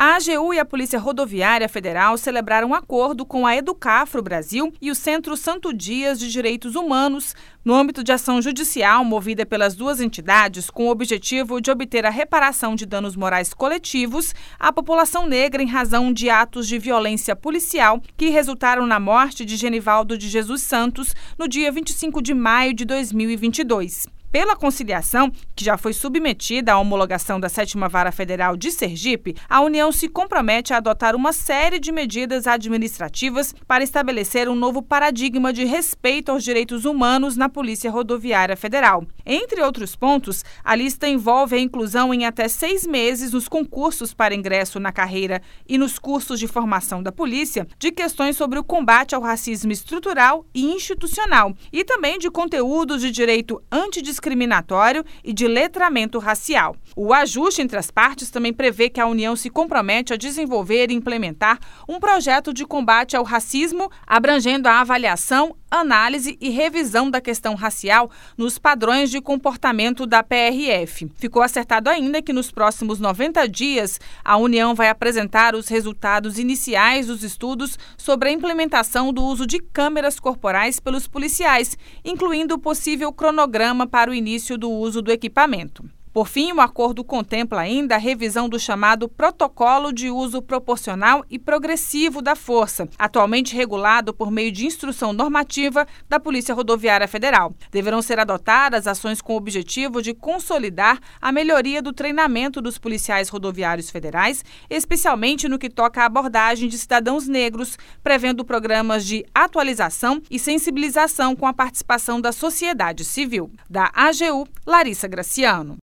A AGU e a Polícia Rodoviária Federal celebraram um acordo com a Educafro Brasil e o Centro Santo Dias de Direitos Humanos no âmbito de ação judicial movida pelas duas entidades com o objetivo de obter a reparação de danos morais coletivos à população negra em razão de atos de violência policial que resultaram na morte de Genivaldo de Jesus Santos no dia 25 de maio de 2022. Pela conciliação, que já foi submetida à homologação da 7ª Vara Federal de Sergipe, a União se compromete a adotar uma série de medidas administrativas para estabelecer um novo paradigma de respeito aos direitos humanos na Polícia Rodoviária Federal. Entre outros pontos, a lista envolve a inclusão em até 6 meses nos concursos para ingresso na carreira e nos cursos de formação da polícia de questões sobre o combate ao racismo estrutural e institucional e também de conteúdos de direito antidiscriminatório e de letramento racial. O ajuste entre as partes também prevê que a União se compromete a desenvolver e implementar um projeto de combate ao racismo, abrangendo a avaliação, análise e revisão da questão racial nos padrões de comportamento da PRF. Ficou acertado ainda que nos próximos 90 dias a União vai apresentar os resultados iniciais dos estudos sobre a implementação do uso de câmeras corporais pelos policiais, incluindo o possível cronograma para o início do uso do equipamento. Por fim, o acordo contempla ainda a revisão do chamado Protocolo de Uso Proporcional e Progressivo da Força, atualmente regulado por meio de instrução normativa da Polícia Rodoviária Federal. Deverão ser adotadas ações com o objetivo de consolidar a melhoria do treinamento dos policiais rodoviários federais, especialmente no que toca à abordagem de cidadãos negros, prevendo programas de atualização e sensibilização com a participação da sociedade civil. Da AGU, Larissa Graciano.